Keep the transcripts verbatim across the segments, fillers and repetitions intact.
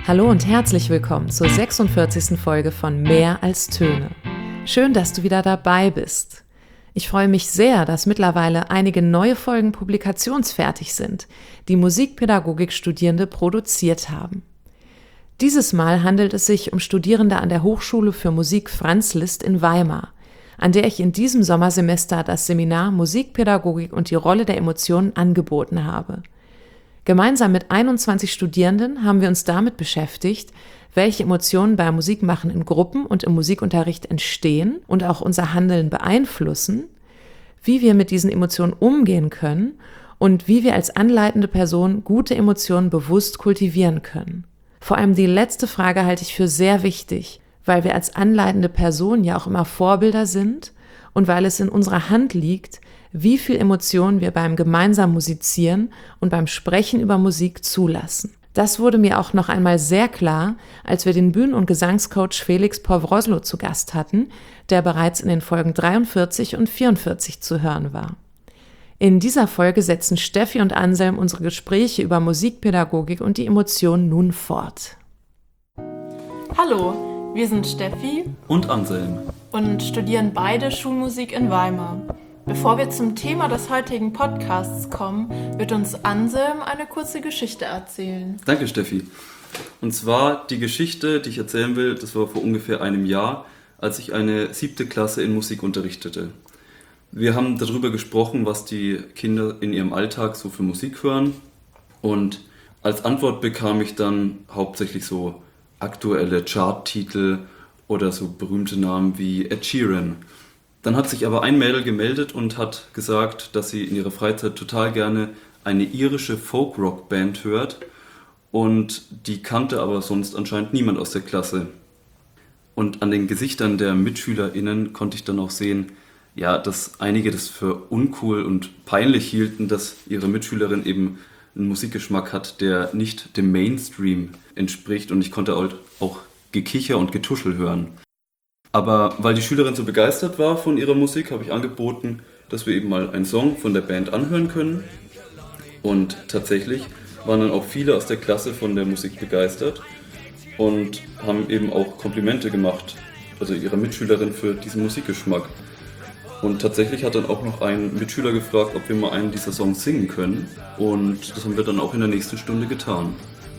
Hallo und herzlich willkommen zur sechsundvierzigsten Folge von Mehr als Töne. Schön, dass du wieder dabei bist. Ich freue mich sehr, dass mittlerweile einige neue Folgen publikationsfertig sind, die Musikpädagogik-Studierende produziert haben. Dieses Mal handelt es sich um Studierende an der Hochschule für Musik Franz Liszt in Weimar, an der ich in diesem Sommersemester das Seminar Musikpädagogik und die Rolle der Emotionen angeboten habe. Gemeinsam mit einundzwanzig Studierenden haben wir uns damit beschäftigt, welche Emotionen beim Musikmachen in Gruppen und im Musikunterricht entstehen und auch unser Handeln beeinflussen, wie wir mit diesen Emotionen umgehen können und wie wir als anleitende Person gute Emotionen bewusst kultivieren können. Vor allem die letzte Frage halte ich für sehr wichtig, weil wir als anleitende Person ja auch immer Vorbilder sind und weil es in unserer Hand liegt, wie viel Emotionen wir beim gemeinsamen Musizieren und beim Sprechen über Musik zulassen. Das wurde mir auch noch einmal sehr klar, als wir den Bühnen- und Gesangscoach Felix Powrozlo zu Gast hatten, der bereits in den Folgen dreiundvierzig und vierundvierzig zu hören war. In dieser Folge setzen Steffi und Anselm unsere Gespräche über Musikpädagogik und die Emotionen nun fort. Hallo, wir sind Steffi und Anselm und studieren beide Schulmusik in Weimar. Bevor wir zum Thema des heutigen Podcasts kommen, wird uns Anselm eine kurze Geschichte erzählen. Danke, Steffi. Und zwar die Geschichte, die ich erzählen will, das war vor ungefähr einem Jahr, als ich eine siebte Klasse in Musik unterrichtete. Wir haben darüber gesprochen, was die Kinder in ihrem Alltag so für Musik hören. Und als Antwort bekam ich dann hauptsächlich so aktuelle Charttitel oder so berühmte Namen wie Ed Sheeran. Dann hat sich aber ein Mädel gemeldet und hat gesagt, dass sie in ihrer Freizeit total gerne eine irische Folk-Rock-Band hört und die kannte aber sonst anscheinend niemand aus der Klasse. Und an den Gesichtern der MitschülerInnen konnte ich dann auch sehen, ja, dass einige das für uncool und peinlich hielten, dass ihre Mitschülerin eben einen Musikgeschmack hat, der nicht dem Mainstream entspricht, und ich konnte auch Gekicher und Getuschel hören. Aber weil die Schülerin so begeistert war von ihrer Musik, habe ich angeboten, dass wir eben mal einen Song von der Band anhören können. Und tatsächlich waren dann auch viele aus der Klasse von der Musik begeistert und haben eben auch Komplimente gemacht, also ihrer Mitschülerin, für diesen Musikgeschmack. Und tatsächlich hat dann auch noch ein Mitschüler gefragt, ob wir mal einen dieser Songs singen können. Und das haben wir dann auch in der nächsten Stunde getan.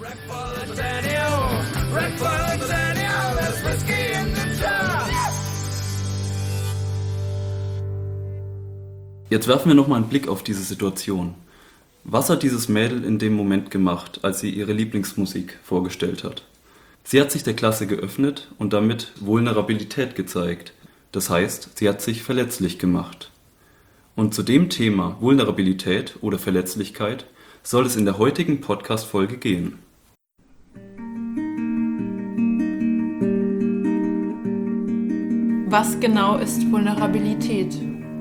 Jetzt werfen wir nochmal einen Blick auf diese Situation. Was hat dieses Mädel in dem Moment gemacht, als sie ihre Lieblingsmusik vorgestellt hat? Sie hat sich der Klasse geöffnet und damit Vulnerabilität gezeigt. Das heißt, sie hat sich verletzlich gemacht. Und zu dem Thema Vulnerabilität oder Verletzlichkeit soll es in der heutigen Podcast-Folge gehen. Was genau ist Vulnerabilität?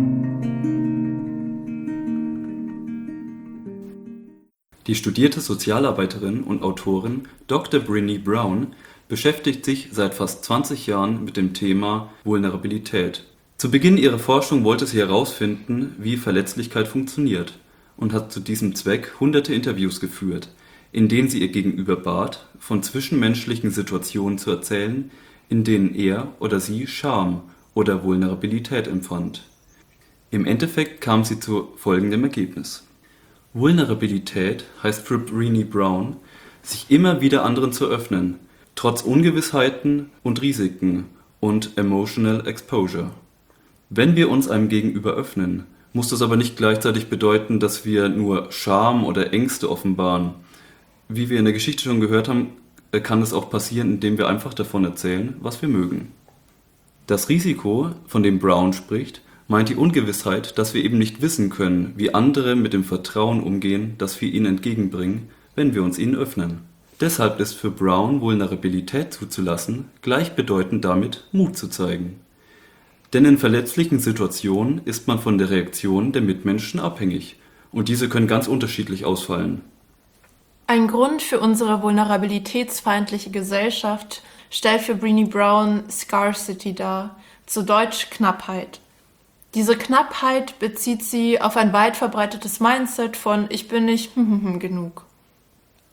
Die studierte Sozialarbeiterin und Autorin Doktor Brené Brown beschäftigt sich seit fast zwanzig Jahren mit dem Thema Vulnerabilität. Zu Beginn ihrer Forschung wollte sie herausfinden, wie Verletzlichkeit funktioniert, und hat zu diesem Zweck hunderte Interviews geführt, in denen sie ihr Gegenüber bat, von zwischenmenschlichen Situationen zu erzählen, in denen er oder sie Scham oder Vulnerabilität empfand. Im Endeffekt kam sie zu folgendem Ergebnis. Vulnerabilität heißt für Brené Brown, sich immer wieder anderen zu öffnen, trotz Ungewissheiten und Risiken und Emotional Exposure. Wenn wir uns einem Gegenüber öffnen, muss das aber nicht gleichzeitig bedeuten, dass wir nur Scham oder Ängste offenbaren. Wie wir in der Geschichte schon gehört haben, kann es auch passieren, indem wir einfach davon erzählen, was wir mögen. Das Risiko, von dem Brown spricht, meint die Ungewissheit, dass wir eben nicht wissen können, wie andere mit dem Vertrauen umgehen, das wir ihnen entgegenbringen, wenn wir uns ihnen öffnen. Deshalb ist für Brown Vulnerabilität zuzulassen gleichbedeutend damit, Mut zu zeigen. Denn in verletzlichen Situationen ist man von der Reaktion der Mitmenschen abhängig, und diese können ganz unterschiedlich ausfallen. Ein Grund für unsere vulnerabilitätsfeindliche Gesellschaft stellt für Brené Brown Scarcity dar, zu Deutsch Knappheit. Diese Knappheit bezieht sie auf ein weit verbreitetes Mindset von „Ich bin nicht genug".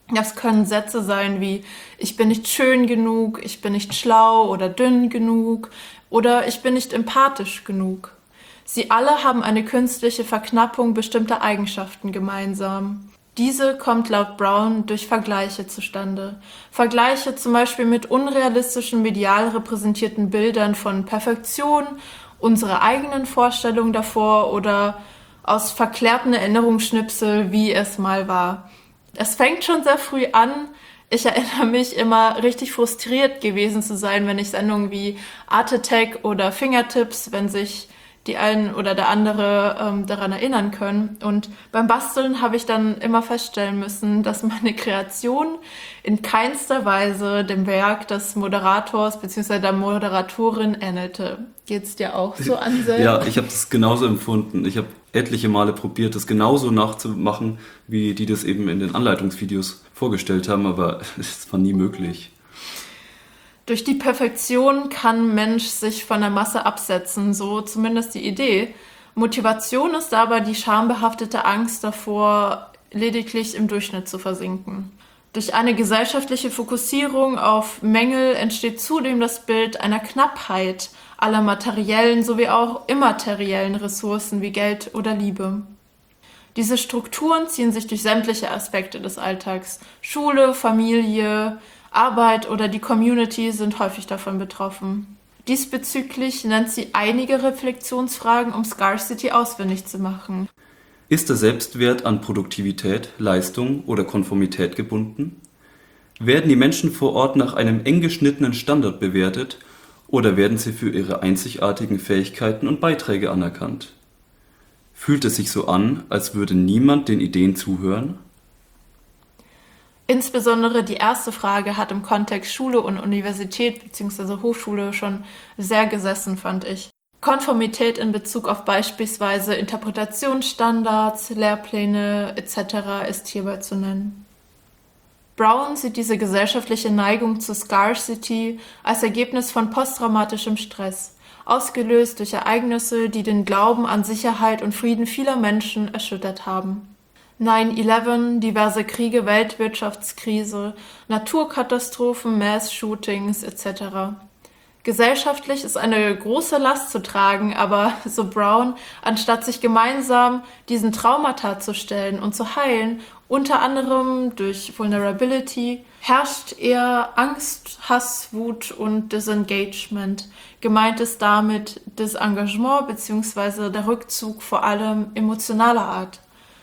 Das können Sätze sein wie ich bin nicht schön genug, ich bin nicht schlau oder dünn genug oder ich bin nicht empathisch genug. Sie alle haben eine künstliche Verknappung bestimmter Eigenschaften gemeinsam. Diese kommt laut Brown durch Vergleiche zustande. Vergleiche zum Beispiel mit unrealistischen medial repräsentierten Bildern von Perfektion, unsere eigenen Vorstellungen davor oder aus verklärten Erinnerungsschnipsel, wie es mal war. Es fängt schon sehr früh an. Ich erinnere mich immer richtig frustriert gewesen zu sein, wenn ich Sendungen wie Art Attack oder Fingertips, wenn sich die einen oder der andere ähm, daran erinnern können. Und beim Basteln habe ich dann immer feststellen müssen, dass meine Kreation in keinster Weise dem Werk des Moderators bzw. der Moderatorin ähnelte. Geht's dir auch so, Ansel? Ja, ich habe das genauso empfunden. Ich habe etliche Male probiert, das genauso nachzumachen, wie die das eben in den Anleitungsvideos vorgestellt haben, aber es war nie möglich. Durch die Perfektion kann Mensch sich von der Masse absetzen, so zumindest die Idee. Motivation ist aber die schambehaftete Angst davor, lediglich im Durchschnitt zu versinken. Durch eine gesellschaftliche Fokussierung auf Mängel entsteht zudem das Bild einer Knappheit aller materiellen sowie auch immateriellen Ressourcen wie Geld oder Liebe. Diese Strukturen ziehen sich durch sämtliche Aspekte des Alltags. Schule, Familie, Arbeit oder die Community sind häufig davon betroffen. Diesbezüglich nennt sie einige Reflexionsfragen, um Scarcity ausfindig zu machen. Ist der Selbstwert an Produktivität, Leistung oder Konformität gebunden? Werden die Menschen vor Ort nach einem eng geschnittenen Standard bewertet oder werden sie für ihre einzigartigen Fähigkeiten und Beiträge anerkannt? Fühlt es sich so an, als würde niemand den Ideen zuhören? Insbesondere die erste Frage hat im Kontext Schule und Universität bzw. Hochschule schon sehr gesessen, fand ich. Konformität in Bezug auf beispielsweise Interpretationsstandards, Lehrpläne et cetera ist hierbei zu nennen. Brown sieht diese gesellschaftliche Neigung zu Scarcity als Ergebnis von posttraumatischem Stress, ausgelöst durch Ereignisse, die den Glauben an Sicherheit und Frieden vieler Menschen erschüttert haben. neun elf, diverse Kriege, Weltwirtschaftskrise, Naturkatastrophen, Mass-Shootings et cetera. Gesellschaftlich ist eine große Last zu tragen, aber, so Brown, anstatt sich gemeinsam diesen Traumata zu stellen und zu heilen, unter anderem durch Vulnerability, herrscht eher Angst, Hass, Wut und Disengagement. Gemeint ist damit Disengagement bzw. der Rückzug vor allem emotionaler Art.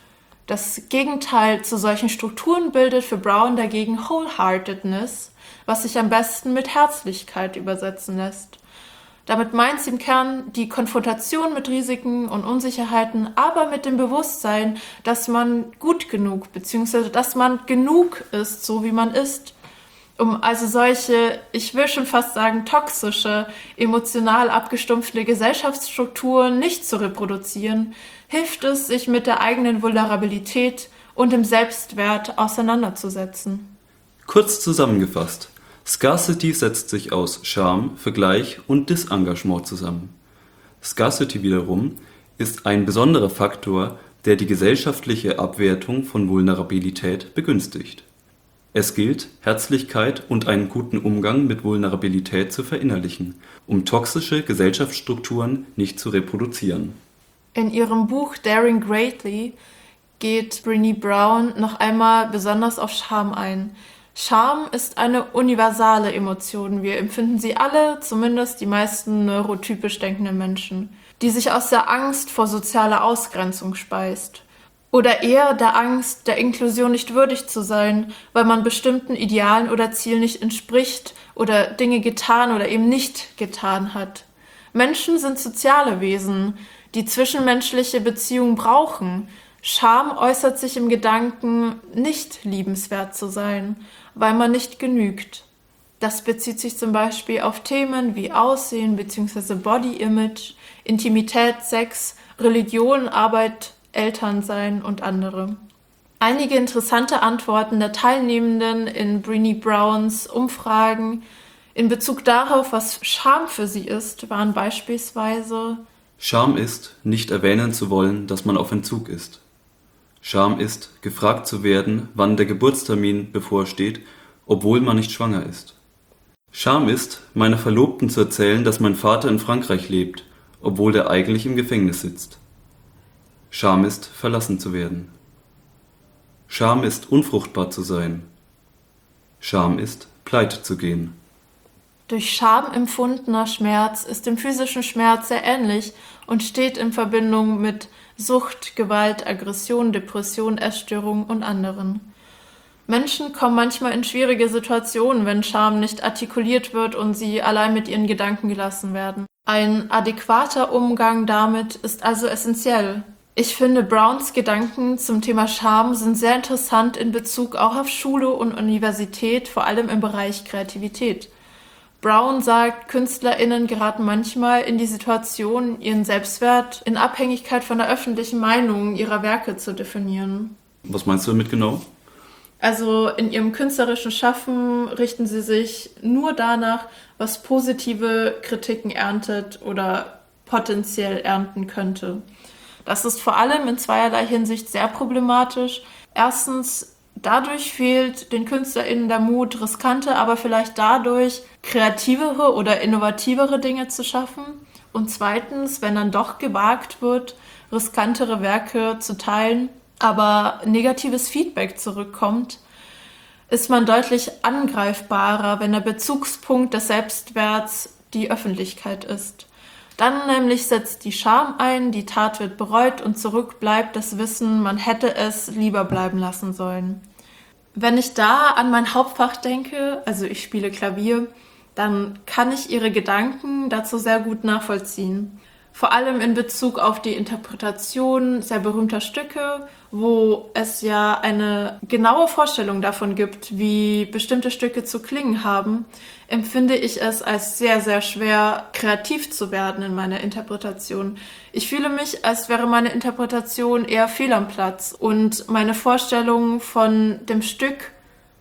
Das Gegenteil zu solchen Strukturen bildet für Brown dagegen Wholeheartedness, was sich am besten mit Herzlichkeit übersetzen lässt. Damit meint sie im Kern die Konfrontation mit Risiken und Unsicherheiten, aber mit dem Bewusstsein, dass man gut genug bzw. dass man genug ist, so wie man ist. Um also solche, ich will schon fast sagen, toxische, emotional abgestumpfte Gesellschaftsstrukturen nicht zu reproduzieren, hilft es, sich mit der eigenen Vulnerabilität und dem Selbstwert auseinanderzusetzen. Kurz zusammengefasst, Scarcity setzt sich aus Scham, Vergleich und Disengagement zusammen. Scarcity wiederum ist ein besonderer Faktor, der die gesellschaftliche Abwertung von Vulnerabilität begünstigt. Es gilt, Herzlichkeit und einen guten Umgang mit Vulnerabilität zu verinnerlichen, um toxische Gesellschaftsstrukturen nicht zu reproduzieren. In ihrem Buch Daring Greatly geht Brené Brown noch einmal besonders auf Scham ein. Scham ist eine universale Emotion. Wir empfinden sie alle, zumindest die meisten neurotypisch denkenden Menschen, die sich aus der Angst vor sozialer Ausgrenzung speist. Oder eher der Angst, der Inklusion nicht würdig zu sein, weil man bestimmten Idealen oder Zielen nicht entspricht oder Dinge getan oder eben nicht getan hat. Menschen sind soziale Wesen, die zwischenmenschliche Beziehungen brauchen. Scham äußert sich im Gedanken, nicht liebenswert zu sein, weil man nicht genügt. Das bezieht sich zum Beispiel auf Themen wie Aussehen bzw. Body Image, Intimität, Sex, Religion, Arbeit, Elternsein und andere. Einige interessante Antworten der Teilnehmenden in Brené Browns Umfragen in Bezug darauf, was Scham für sie ist, waren beispielsweise: Scham ist, nicht erwähnen zu wollen, dass man auf Entzug ist. Scham ist, gefragt zu werden, wann der Geburtstermin bevorsteht, obwohl man nicht schwanger ist. Scham ist, meiner Verlobten zu erzählen, dass mein Vater in Frankreich lebt, obwohl er eigentlich im Gefängnis sitzt. Scham ist, verlassen zu werden. Scham ist, unfruchtbar zu sein. Scham ist, pleite zu gehen. Durch Scham empfundener Schmerz ist dem physischen Schmerz sehr ähnlich und steht in Verbindung mit Sucht, Gewalt, Aggression, Depression, Essstörung und anderen. Menschen kommen manchmal in schwierige Situationen, wenn Scham nicht artikuliert wird und sie allein mit ihren Gedanken gelassen werden. Ein adäquater Umgang damit ist also essentiell. Ich finde, Browns Gedanken zum Thema Scham sind sehr interessant in Bezug auch auf Schule und Universität, vor allem im Bereich Kreativität. Brown sagt, KünstlerInnen geraten manchmal in die Situation, ihren Selbstwert in Abhängigkeit von der öffentlichen Meinung ihrer Werke zu definieren. Was meinst du damit genau? Also in ihrem künstlerischen Schaffen richten sie sich nur danach, was positive Kritiken erntet oder potenziell ernten könnte. Das ist vor allem in zweierlei Hinsicht sehr problematisch. Erstens, dadurch fehlt den KünstlerInnen der Mut, riskante, aber vielleicht dadurch kreativere oder innovativere Dinge zu schaffen. Und zweitens, wenn dann doch gewagt wird, riskantere Werke zu teilen, aber negatives Feedback zurückkommt, ist man deutlich angreifbarer, wenn der Bezugspunkt des Selbstwerts die Öffentlichkeit ist. Dann nämlich setzt die Scham ein, die Tat wird bereut und zurück bleibt das Wissen, man hätte es lieber bleiben lassen sollen. Wenn ich da an mein Hauptfach denke, also ich spiele Klavier, dann kann ich ihre Gedanken dazu sehr gut nachvollziehen. Vor allem in Bezug auf die Interpretation sehr berühmter Stücke, wo es ja eine genaue Vorstellung davon gibt, wie bestimmte Stücke zu klingen haben, empfinde ich es als sehr, sehr schwer, kreativ zu werden in meiner Interpretation. Ich fühle mich, als wäre meine Interpretation eher fehl am Platz und meine Vorstellung von dem Stück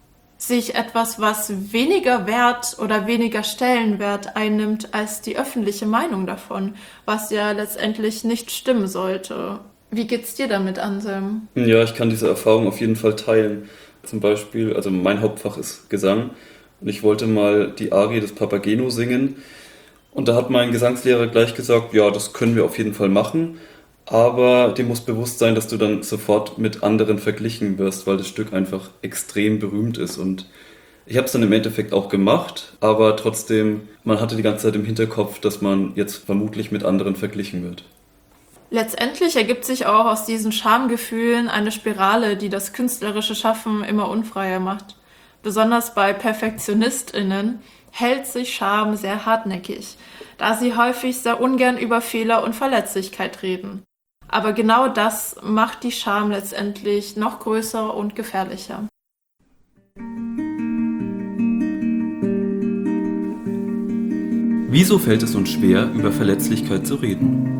sich etwas, was weniger Wert oder weniger Stellenwert einnimmt als die öffentliche Meinung davon, was ja letztendlich nicht stimmen sollte. Wie geht's dir damit, Anselm? Ja, ich kann diese Erfahrung auf jeden Fall teilen. Zum Beispiel, also mein Hauptfach ist Gesang und ich wollte mal die Arie des Papageno singen und da hat mein Gesangslehrer gleich gesagt, ja, das können wir auf jeden Fall machen, aber dir muss bewusst sein, dass du dann sofort mit anderen verglichen wirst, weil das Stück einfach extrem berühmt ist. Und ich habe es dann im Endeffekt auch gemacht, aber trotzdem, man hatte die ganze Zeit im Hinterkopf, dass man jetzt vermutlich mit anderen verglichen wird. Letztendlich ergibt sich auch aus diesen Schamgefühlen eine Spirale, die das künstlerische Schaffen immer unfreier macht. Besonders bei PerfektionistInnen hält sich Scham sehr hartnäckig, da sie häufig sehr ungern über Fehler und Verletzlichkeit reden. Aber genau das macht die Scham letztendlich noch größer und gefährlicher. Wieso fällt es uns schwer, über Verletzlichkeit zu reden?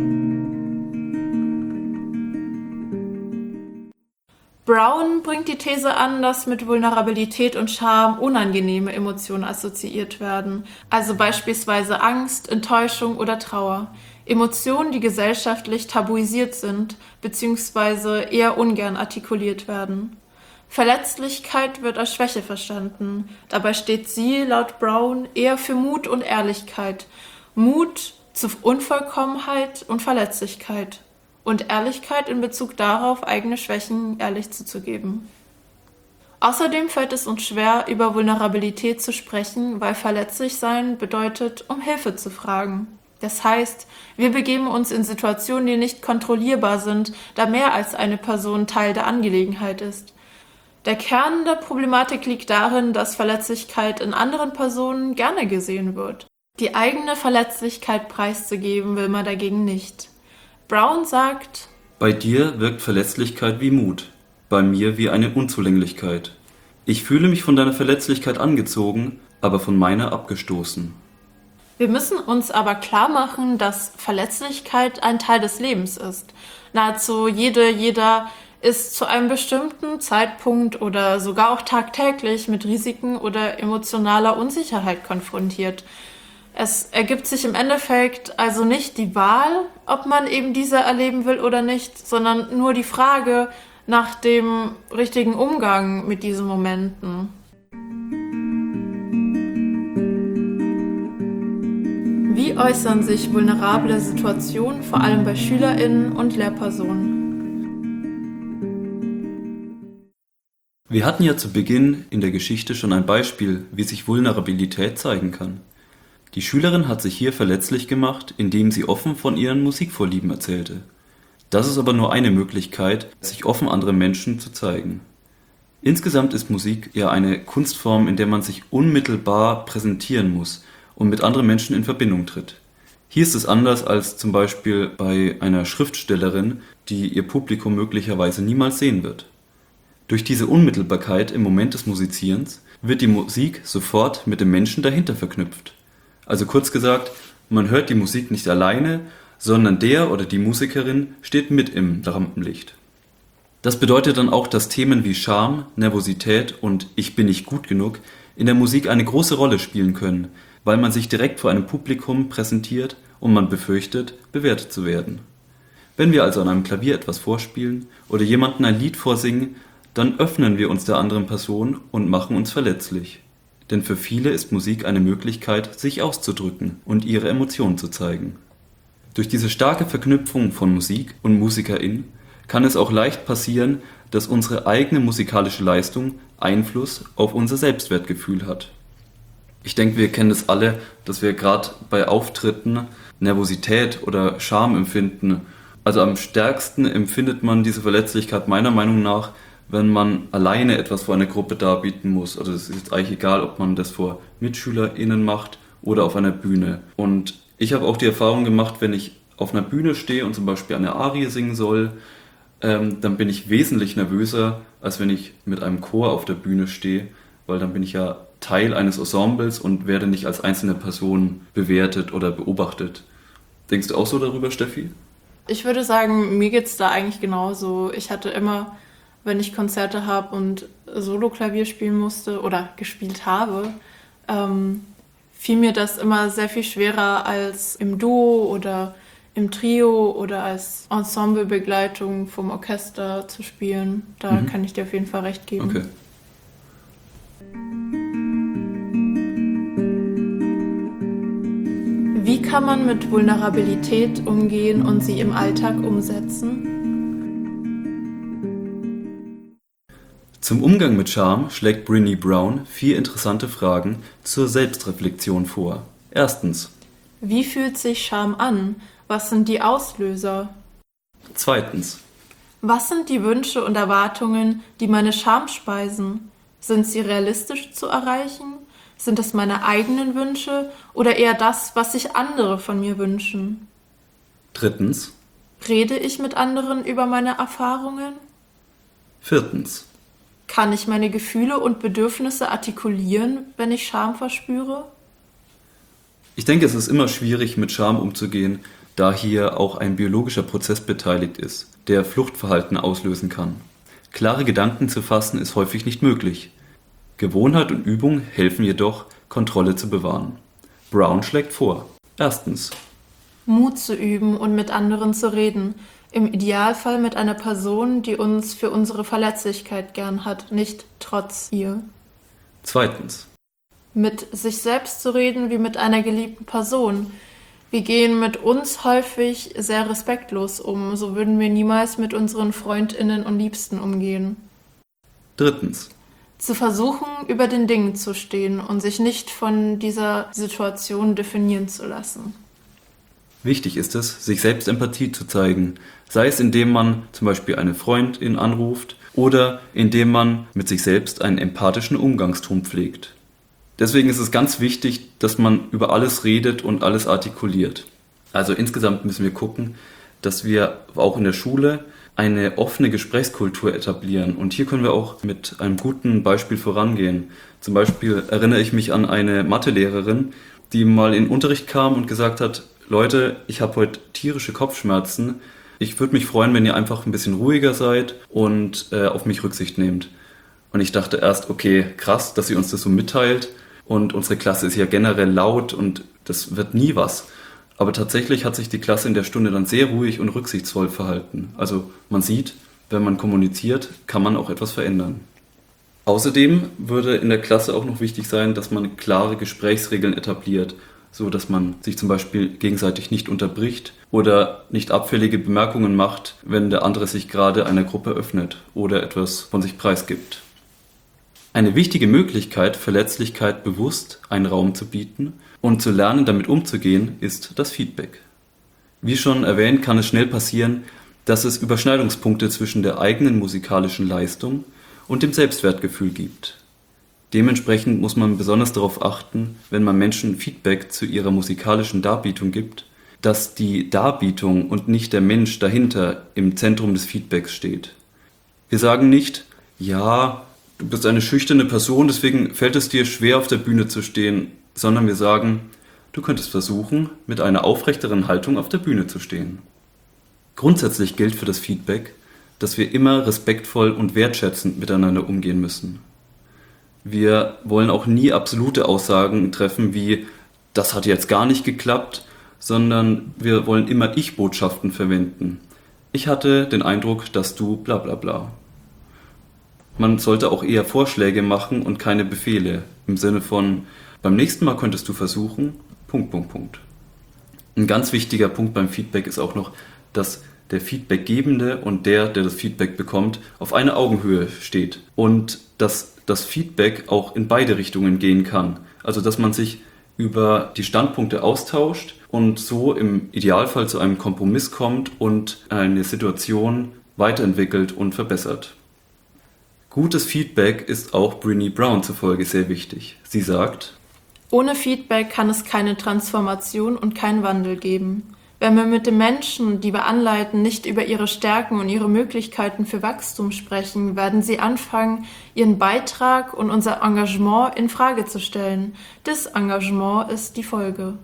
Brown bringt die These an, dass mit Vulnerabilität und Scham unangenehme Emotionen assoziiert werden, also beispielsweise Angst, Enttäuschung oder Trauer. Emotionen, die gesellschaftlich tabuisiert sind, beziehungsweise eher ungern artikuliert werden. Verletzlichkeit wird als Schwäche verstanden. Dabei steht sie, laut Brown, eher für Mut und Ehrlichkeit. Mut zu Unvollkommenheit und Verletzlichkeit. Und Ehrlichkeit in Bezug darauf, eigene Schwächen ehrlich zuzugeben. Außerdem fällt es uns schwer, über Vulnerabilität zu sprechen, weil verletzlich sein bedeutet, um Hilfe zu fragen. Das heißt, wir begeben uns in Situationen, die nicht kontrollierbar sind, da mehr als eine Person Teil der Angelegenheit ist. Der Kern der Problematik liegt darin, dass Verletzlichkeit in anderen Personen gerne gesehen wird. Die eigene Verletzlichkeit preiszugeben will man dagegen nicht. Brown sagt: Bei dir wirkt Verletzlichkeit wie Mut, bei mir wie eine Unzulänglichkeit. Ich fühle mich von deiner Verletzlichkeit angezogen, aber von meiner abgestoßen. Wir müssen uns aber klar machen, dass Verletzlichkeit ein Teil des Lebens ist. Nahezu jede, jeder ist zu einem bestimmten Zeitpunkt oder sogar auch tagtäglich mit Risiken oder emotionaler Unsicherheit konfrontiert. Es ergibt sich im Endeffekt also nicht die Wahl, ob man eben diese erleben will oder nicht, sondern nur die Frage, nach dem richtigen Umgang mit diesen Momenten. Wie äußern sich vulnerable Situationen, vor allem bei SchülerInnen und Lehrpersonen? Wir hatten ja zu Beginn in der Geschichte schon ein Beispiel, wie sich Vulnerabilität zeigen kann. Die Schülerin hat sich hier verletzlich gemacht, indem sie offen von ihren Musikvorlieben erzählte. Das ist aber nur eine Möglichkeit, sich offen anderen Menschen zu zeigen. Insgesamt ist Musik ja eine Kunstform, in der man sich unmittelbar präsentieren muss und mit anderen Menschen in Verbindung tritt. Hier ist es anders als zum Beispiel bei einer Schriftstellerin, die ihr Publikum möglicherweise niemals sehen wird. Durch diese Unmittelbarkeit im Moment des Musizierens wird die Musik sofort mit dem Menschen dahinter verknüpft. Also kurz gesagt, man hört die Musik nicht alleine, sondern der oder die Musikerin steht mit im Rampenlicht. Das bedeutet dann auch, dass Themen wie Scham, Nervosität und Ich bin nicht gut genug in der Musik eine große Rolle spielen können, weil man sich direkt vor einem Publikum präsentiert und man befürchtet, bewertet zu werden. Wenn wir also an einem Klavier etwas vorspielen oder jemandem ein Lied vorsingen, dann öffnen wir uns der anderen Person und machen uns verletzlich. Denn für viele ist Musik eine Möglichkeit, sich auszudrücken und ihre Emotionen zu zeigen. Durch diese starke Verknüpfung von Musik und MusikerInnen kann es auch leicht passieren, dass unsere eigene musikalische Leistung Einfluss auf unser Selbstwertgefühl hat. Ich denke, wir kennen das alle, dass wir gerade bei Auftritten Nervosität oder Scham empfinden. Also am stärksten empfindet man diese Verletzlichkeit meiner Meinung nach, wenn man alleine etwas vor einer Gruppe darbieten muss. Also es ist jetzt eigentlich egal, ob man das vor MitschülerInnen macht oder auf einer Bühne. Und ich habe auch die Erfahrung gemacht, wenn ich auf einer Bühne stehe und zum Beispiel eine Arie singen soll, ähm, dann bin ich wesentlich nervöser, als wenn ich mit einem Chor auf der Bühne stehe, weil dann bin ich ja Teil eines Ensembles und werde nicht als einzelne Person bewertet oder beobachtet. Denkst du auch so darüber, Steffi? Ich würde sagen, mir geht's da eigentlich genauso. Ich hatte immer, wenn ich Konzerte habe und Solo-Klavier spielen musste oder gespielt habe, ähm, fiel mir das immer sehr viel schwerer als im Duo oder im Trio oder als Ensemblebegleitung vom Orchester zu spielen. Da mhm. kann ich dir auf jeden Fall recht geben. Okay. Wie kann man mit Vulnerabilität umgehen und sie im Alltag umsetzen? Zum Umgang mit Scham schlägt Brené Brown vier interessante Fragen zur Selbstreflexion vor. Erstens. Wie fühlt sich Scham an? Was sind die Auslöser? Zweitens. Was sind die Wünsche und Erwartungen, die meine Scham speisen? Sind sie realistisch zu erreichen? Sind es meine eigenen Wünsche oder eher das, was sich andere von mir wünschen? Drittens. Rede ich mit anderen über meine Erfahrungen? Viertens. Kann ich meine Gefühle und Bedürfnisse artikulieren, wenn ich Scham verspüre? Ich denke, es ist immer schwierig, mit Scham umzugehen, da hier auch ein biologischer Prozess beteiligt ist, der Fluchtverhalten auslösen kann. Klare Gedanken zu fassen ist häufig nicht möglich. Gewohnheit und Übung helfen jedoch, Kontrolle zu bewahren. Brown schlägt vor. Erstens. Mut zu üben und mit anderen zu reden. Im Idealfall mit einer Person, die uns für unsere Verletzlichkeit gern hat, nicht trotz ihr. Zweitens. Mit sich selbst zu reden wie mit einer geliebten Person. Wir gehen mit uns häufig sehr respektlos um. So würden wir niemals mit unseren FreundInnen und Liebsten umgehen. Drittens. Zu versuchen, über den Dingen zu stehen und sich nicht von dieser Situation definieren zu lassen. Wichtig ist es, sich selbst Empathie zu zeigen, sei es indem man zum Beispiel eine Freundin anruft oder indem man mit sich selbst einen empathischen Umgangston pflegt. Deswegen ist es ganz wichtig, dass man über alles redet und alles artikuliert. Also insgesamt müssen wir gucken, dass wir auch in der Schule eine offene Gesprächskultur etablieren. Und hier können wir auch mit einem guten Beispiel vorangehen. Zum Beispiel erinnere ich mich an eine Mathelehrerin, die mal in den Unterricht kam und gesagt hat, Leute, ich habe heute tierische Kopfschmerzen. Ich würde mich freuen, wenn ihr einfach ein bisschen ruhiger seid und äh, auf mich Rücksicht nehmt. Und ich dachte erst, okay, krass, dass sie uns das so mitteilt. Und unsere Klasse ist ja generell laut und das wird nie was. Aber tatsächlich hat sich die Klasse in der Stunde dann sehr ruhig und rücksichtsvoll verhalten. Also man sieht, wenn man kommuniziert, kann man auch etwas verändern. Außerdem würde in der Klasse auch noch wichtig sein, dass man klare Gesprächsregeln etabliert, so dass man sich zum Beispiel gegenseitig nicht unterbricht oder nicht abfällige Bemerkungen macht, wenn der andere sich gerade einer Gruppe öffnet oder etwas von sich preisgibt. Eine wichtige Möglichkeit, Verletzlichkeit bewusst einen Raum zu bieten und zu lernen, damit umzugehen, ist das Feedback. Wie schon erwähnt, kann es schnell passieren, dass es Überschneidungspunkte zwischen der eigenen musikalischen Leistung und dem Selbstwertgefühl gibt. Dementsprechend muss man besonders darauf achten, wenn man Menschen Feedback zu ihrer musikalischen Darbietung gibt, dass die Darbietung und nicht der Mensch dahinter im Zentrum des Feedbacks steht. Wir sagen nicht, ja, du bist eine schüchterne Person, deswegen fällt es dir schwer, auf der Bühne zu stehen, sondern wir sagen, du könntest versuchen, mit einer aufrechteren Haltung auf der Bühne zu stehen. Grundsätzlich gilt für das Feedback, dass wir immer respektvoll und wertschätzend miteinander umgehen müssen. Wir wollen auch nie absolute Aussagen treffen wie, das hat jetzt gar nicht geklappt, sondern wir wollen immer Ich-Botschaften verwenden. Ich hatte den Eindruck, dass du bla bla bla. Man sollte auch eher Vorschläge machen und keine Befehle, im Sinne von, beim nächsten Mal könntest du versuchen, Punkt, Punkt, Punkt. Ein ganz wichtiger Punkt beim Feedback ist auch noch, dass der Feedbackgebende und der, der das Feedback bekommt, auf einer Augenhöhe steht und dass das Feedback auch in beide Richtungen gehen kann. Also dass man sich über die Standpunkte austauscht und so im Idealfall zu einem Kompromiss kommt und eine Situation weiterentwickelt und verbessert. Gutes Feedback ist auch Brené Brown zufolge sehr wichtig. Sie sagt, ohne Feedback kann es keine Transformation und keinen Wandel geben. Wenn wir mit den Menschen, die wir anleiten, nicht über ihre Stärken und ihre Möglichkeiten für Wachstum sprechen, werden sie anfangen, ihren Beitrag und unser Engagement in Frage zu stellen. Disengagement ist die Folge.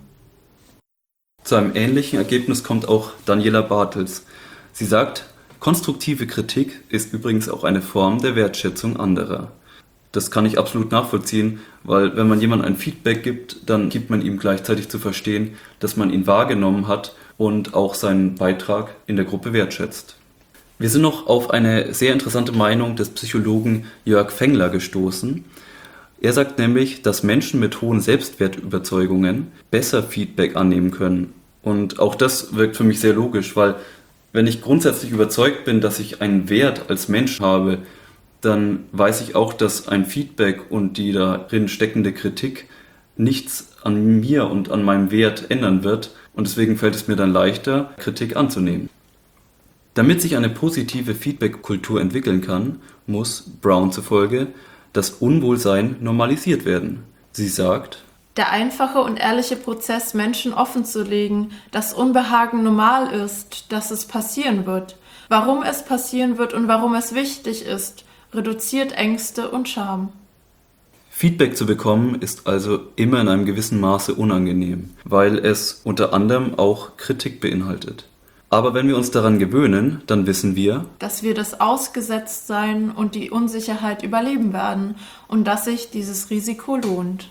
Zu einem ähnlichen Ergebnis kommt auch Daniela Bartels. Sie sagt, konstruktive Kritik ist übrigens auch eine Form der Wertschätzung anderer. Das kann ich absolut nachvollziehen, weil wenn man jemandem ein Feedback gibt, dann gibt man ihm gleichzeitig zu verstehen, dass man ihn wahrgenommen hat und auch seinen Beitrag in der Gruppe wertschätzt. Wir sind noch auf eine sehr interessante Meinung des Psychologen Jörg Fengler gestoßen. Er sagt nämlich, dass Menschen mit hohen Selbstwertüberzeugungen besser Feedback annehmen können. Und auch das wirkt für mich sehr logisch, weil wenn ich grundsätzlich überzeugt bin, dass ich einen Wert als Mensch habe, dann weiß ich auch, dass ein Feedback und die darin steckende Kritik nichts an mir und an meinem Wert ändern wird und deswegen fällt es mir dann leichter, Kritik anzunehmen. Damit sich eine positive Feedback-Kultur entwickeln kann, muss, Brown zufolge, das Unwohlsein normalisiert werden. Sie sagt, der einfache und ehrliche Prozess, Menschen offenzulegen, dass Unbehagen normal ist, dass es passieren wird, warum es passieren wird und warum es wichtig ist, reduziert Ängste und Scham. Feedback zu bekommen ist also immer in einem gewissen Maße unangenehm, weil es unter anderem auch Kritik beinhaltet. Aber wenn wir uns daran gewöhnen, dann wissen wir, dass wir das Ausgesetztsein und die Unsicherheit überleben werden und dass sich dieses Risiko lohnt.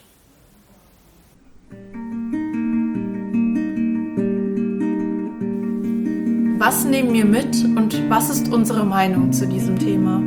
Was nehmen wir mit und was ist unsere Meinung zu diesem Thema?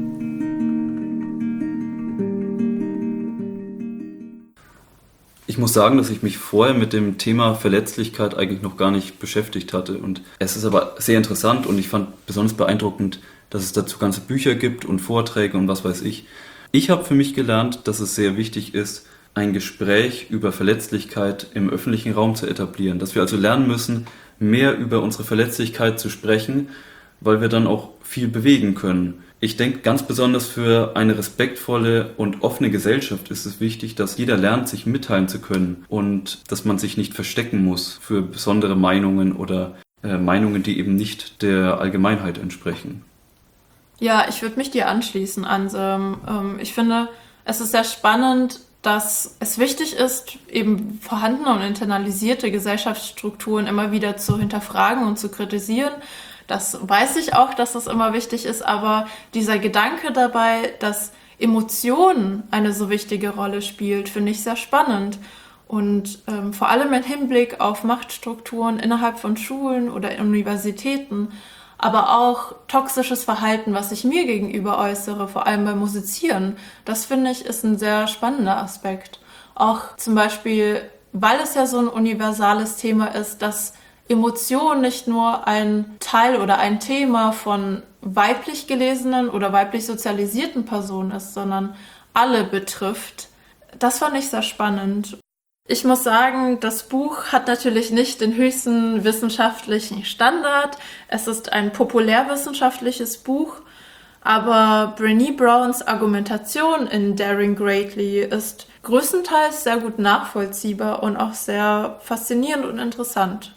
Ich muss sagen, dass ich mich vorher mit dem Thema Verletzlichkeit eigentlich noch gar nicht beschäftigt hatte. Und es ist aber sehr interessant und ich fand besonders beeindruckend, dass es dazu ganze Bücher gibt und Vorträge und was weiß ich. Ich habe für mich gelernt, dass es sehr wichtig ist, ein Gespräch über Verletzlichkeit im öffentlichen Raum zu etablieren. Dass wir also lernen müssen, mehr über unsere Verletzlichkeit zu sprechen, weil wir dann auch viel bewegen können. Ich denke, ganz besonders für eine respektvolle und offene Gesellschaft ist es wichtig, dass jeder lernt, sich mitteilen zu können und dass man sich nicht verstecken muss für besondere Meinungen oder äh, Meinungen, die eben nicht der Allgemeinheit entsprechen. Ja, ich würde mich dir anschließen, Anselm. Ähm, ich finde, es ist sehr spannend, dass es wichtig ist, eben vorhandene und internalisierte Gesellschaftsstrukturen immer wieder zu hinterfragen und zu kritisieren. Das weiß ich auch, dass das immer wichtig ist, aber dieser Gedanke dabei, dass Emotionen eine so wichtige Rolle spielt, finde ich sehr spannend. Und ähm, vor allem im Hinblick auf Machtstrukturen innerhalb von Schulen oder Universitäten aber auch toxisches Verhalten, was ich mir gegenüber äußere, vor allem beim Musizieren. Das finde ich ist ein sehr spannender Aspekt. Auch zum Beispiel, weil es ja so ein universales Thema ist, dass Emotion nicht nur ein Teil oder ein Thema von weiblich gelesenen oder weiblich sozialisierten Personen ist, sondern alle betrifft. Das fand ich sehr spannend. Ich muss sagen, das Buch hat natürlich nicht den höchsten wissenschaftlichen Standard. Es ist ein populärwissenschaftliches Buch, aber Brené Browns Argumentation in Daring Greatly ist größtenteils sehr gut nachvollziehbar und auch sehr faszinierend und interessant.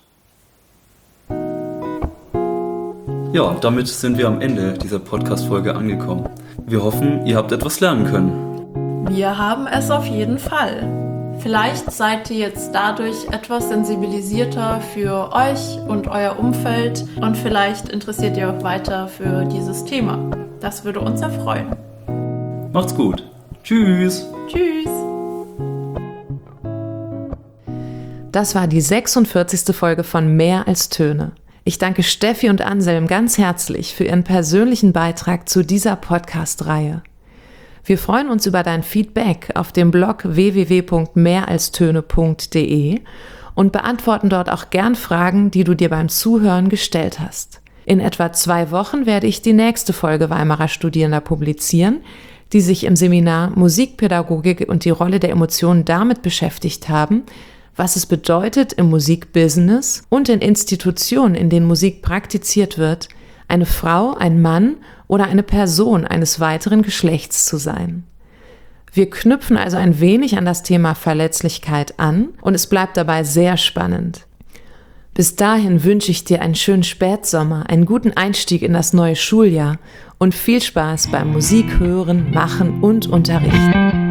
Ja, damit sind wir am Ende dieser Podcast-Folge angekommen. Wir hoffen, ihr habt etwas lernen können. Wir haben es auf jeden Fall. Vielleicht seid ihr jetzt dadurch etwas sensibilisierter für euch und euer Umfeld und vielleicht interessiert ihr auch weiter für dieses Thema. Das würde uns sehr freuen. Macht's gut. Tschüss. Tschüss. Das war die sechsundvierzigste Folge von Mehr als Töne. Ich danke Steffi und Anselm ganz herzlich für ihren persönlichen Beitrag zu dieser Podcast-Reihe. Wir freuen uns über dein Feedback auf dem Blog w w w punkt mehr als töne punkt d e und beantworten dort auch gern Fragen, die du dir beim Zuhören gestellt hast. In etwa zwei Wochen werde ich die nächste Folge Weimarer Studierender publizieren, die sich im Seminar Musikpädagogik und die Rolle der Emotionen damit beschäftigt haben, was es bedeutet, im Musikbusiness und in Institutionen, in denen Musik praktiziert wird, eine Frau, ein Mann oder eine Person eines weiteren Geschlechts zu sein. Wir knüpfen also ein wenig an das Thema Verletzlichkeit an und es bleibt dabei sehr spannend. Bis dahin wünsche ich dir einen schönen Spätsommer, einen guten Einstieg in das neue Schuljahr und viel Spaß beim Musik hören, machen und unterrichten.